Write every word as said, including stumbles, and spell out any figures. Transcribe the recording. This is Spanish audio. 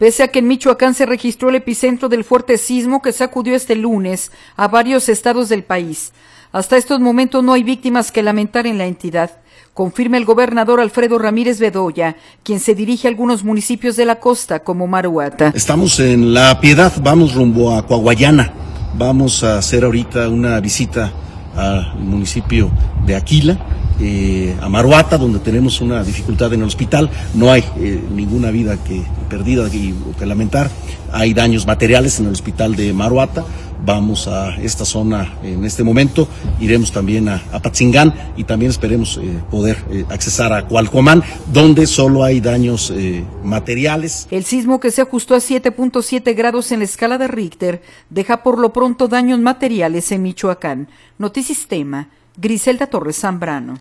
Pese a que en Michoacán se registró el epicentro del fuerte sismo que sacudió este lunes a varios estados del país, hasta estos momentos no hay víctimas que lamentar en la entidad, confirma el gobernador Alfredo Ramírez Bedoya, quien se dirige a algunos municipios de la costa como Maruata. Estamos en La Piedad, vamos rumbo a Coahuayana, vamos a hacer ahorita una visita al municipio de Aquila, eh, a Maruata, donde tenemos una dificultad en el hospital. No hay eh, ninguna vida que perdida que, que lamentar, hay daños materiales en el hospital de Maruata. Vamos a esta zona en este momento, iremos también a Apatzingán y también esperemos eh, poder eh, accesar a Cualcomán, donde solo hay daños eh, materiales. El sismo, que se ajustó a siete punto siete grados en la escala de Richter, deja por lo pronto daños materiales en Michoacán. Notisistema, Griselda Torres Zambrano.